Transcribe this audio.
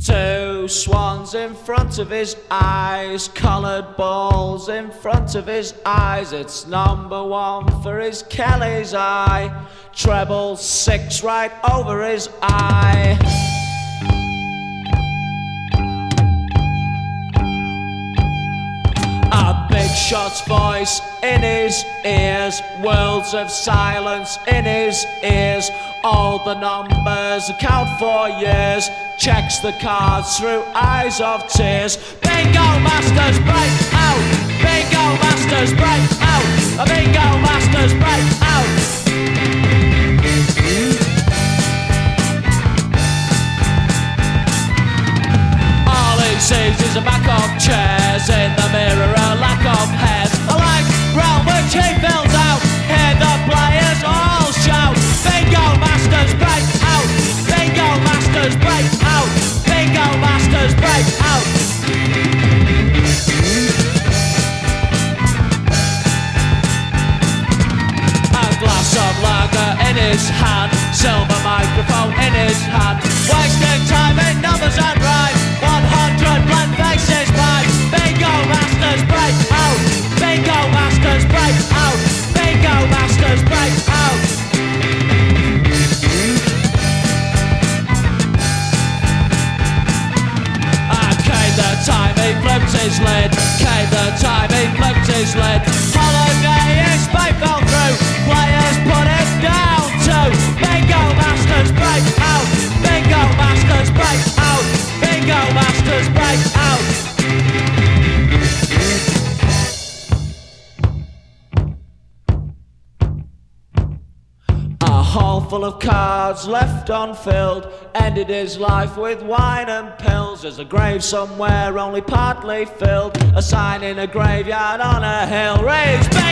Two swans in front of his eyes, coloured balls in front of his eyes. It's number one for his Kelly's eye, treble six right over his eye. A big shot's voice in his ears, worlds of silence in his ears. All the numbers account for years, checks the cards through eyes of tears. Bingo masters break out, bingo masters break out, a bingo masters break out. All he sees is a back of chairs, in the mirror a lack of hairs. A lank round which he fills out, hear the players all shout. Bingo masters break out, bingo masters break out, bingo masters break out. A glass of lager in his hand, silver microphone in his hand, wasting time in numbers and rhyme. 100 blank faces mine. Bingo masters break out, bingo masters break out, bingo masters break out. Came the time he flipped his lid, came the time he flipped his lid. Holiday in Spain fell through, players put it down to bingo masters break out, bingo masters break out, bingo masters break out. A hall full of cards left unfilled, ended his life with wine and pills. There's a grave somewhere only partly filled, a sign in a graveyard on a hill reads